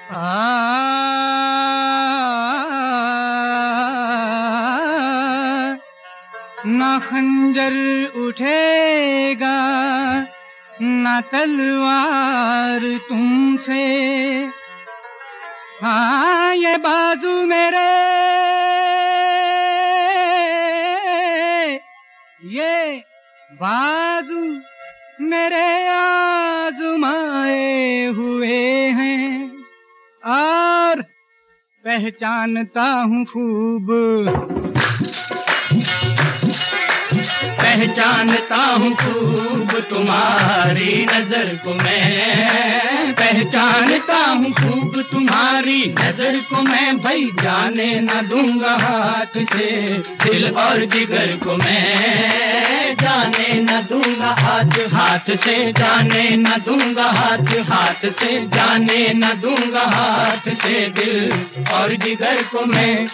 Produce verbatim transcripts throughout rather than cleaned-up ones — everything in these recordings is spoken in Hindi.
आ ना खंजर उठेगा ना तलवार तुमसे, हाँ ये बाजू मेरे, ये बाजू मेरे आजमाए हुए हैं और पहचानता हूँ खूब, पहचानता हूँ खूब तुम्हारी नजर को मैं, पहचानता हूँ खूब तुम्हारी नजर को मैं, भाई जाने न दूंगा हाथ से दिल और जिगर को मैं, जाने न दूंगा हाथ हाथ से, जाने न दूंगा हाथ हाथ से, जाने न दूंगा हाथ से दिल और जिगर को मैं।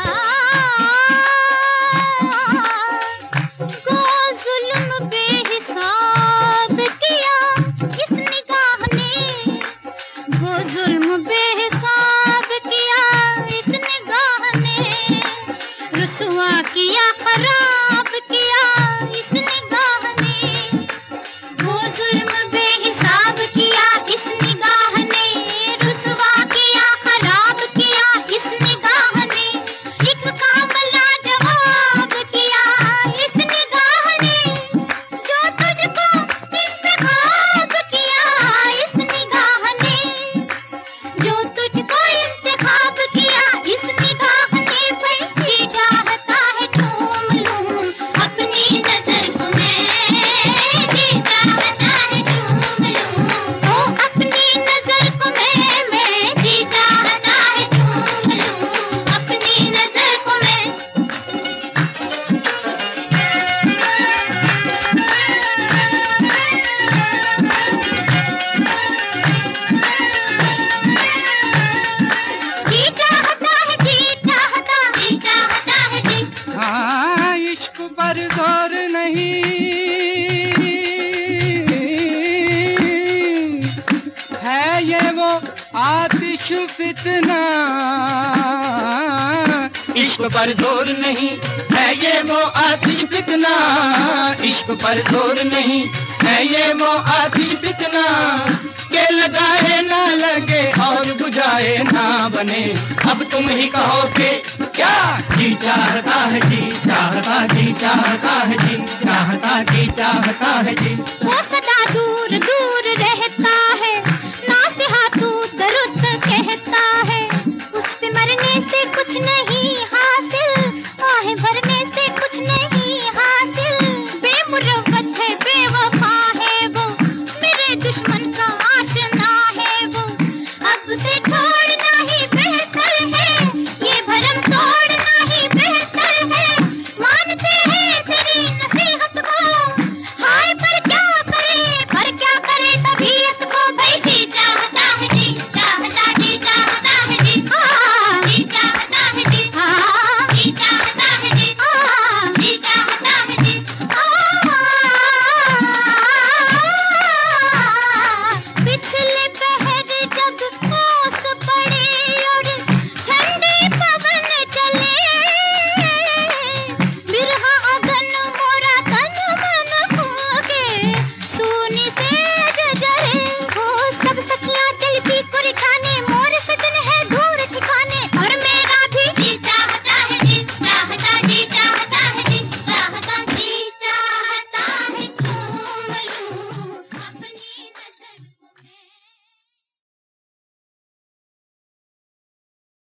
जुल्म बेहिसाब किया इस निगाह ने, वो जुल्म बेहिसाब किया इस निगाह ने, रुसवा किया खराब किया इस निगाह ने, वो जुल्म बेहिसाब किया इस निगाह ने, रुसवा किया खराब किया इस निगाह ने, एक काम लाजवाब किया इस निगाह ने, जो तुझको इंतखाब किया इस निगाह ने, जो तुझको इंतखाब किया इस निगाह ने, भाई जी चाहता है चूम लूं अपनी नजर को मैं, जी चाहता है चूम लूं ओ अपनी नजर को मैं, मैं जी चाहता है चूम लूं अपनी नजर को मैं। जी चाहता है जी चाहता जी चाहता है जी, हाँ इश्क पर जोर नहीं है ये वो आतिश फितना, इश्क पर जोर नहीं है ये वो आतिश फितना, इश्क पर जोर नहीं है ये वो आतिश फितना, के लगाए ना लगे और बुझाए ना बने, अब तुम ही कहो कि क्या जी चाहता है जी चाहता जी चाहता है जी चाहता जी चाहता है जी, वो सदा दूर दूर रह